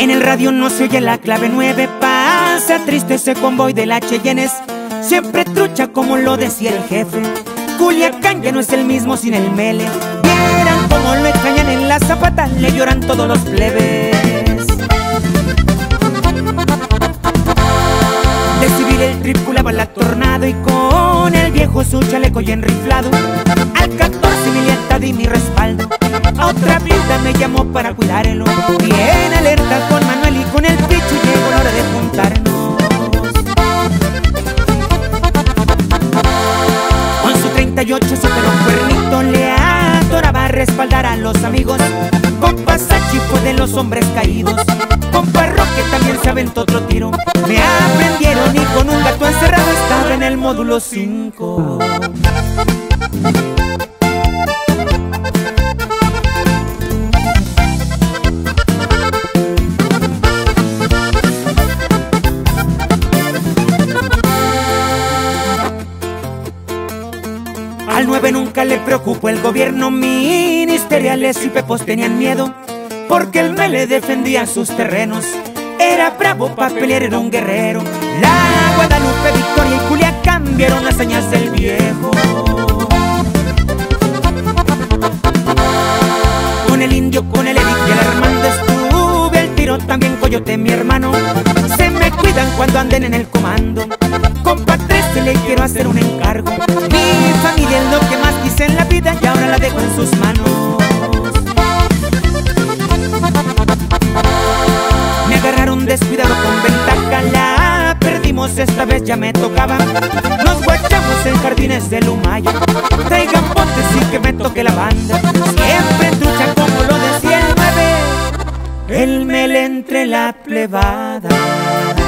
En el radio no se oye la clave 9. Pasa triste ese convoy de la Cheyennes, siempre trucha como lo decía el jefe. Culiacán ya no es el mismo sin el Mele. Vieran como lo extrañan en la Zapata, le lloran todos los plebes. De civil él tripulaba la Tornado y con el viejo su chaleco ya enriflado. Al 14 mi lealtad y mi respaldo, a otra vida me llamó para cuidarlo. Bien alerta con Manuel y con el Pichu, llegó la hora de juntarnos. Con su 38 se pegó un cuernito, le atoraba a respaldar a los amigos. Compa Sachi fue de los hombres caídos, compa Roque también se aventó otro tiro. Me aprendieron y con un gato encerrado estaba en el módulo 5. Al 9 nunca le preocupó el gobierno, ministeriales y pepos tenían miedo, porque el Mele defendía sus terrenos. Era bravo pa' pelear, era un guerrero. La Guadalupe, Victoria y Culiacán vieron hazañas del viejo. Con el Indio, con el Eric y el Armando estuve al tiro, también Coyote mi hermano. Se me cuidan cuando anden en el comando. Compa 13 le quiero hacer un encargo. Mi familia es lo que más quise en la vida y ahora la dejo en sus manos. Me agarraron descuidado con ventaja, la perdimos esta vez, ya me tocaba. Nos guachamos en jardines de Lumaya, traigan botes y que me toque la banda. Siempre trucha como lo decía el 9, el Mele entre la plebada.